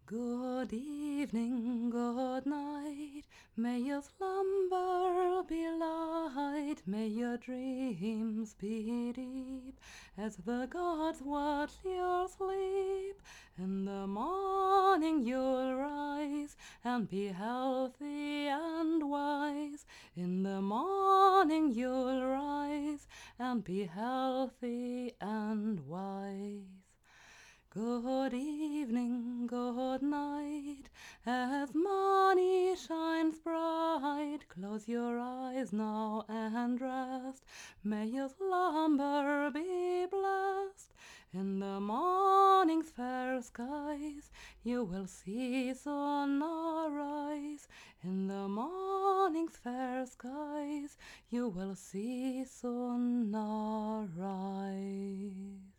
Good evening, good night, may your slumber be light, may your dreams be deep, as the gods watch your sleep. In the morning you'll rise, and be healthy and wise. In the morning you'll rise, and be healthy and wise. Good evening, good night, as morning shines bright. Close your eyes now and rest, may your slumber be blessed. In the morning's fair skies you will see sun arise. In the morning's fair skies you will see sun arise.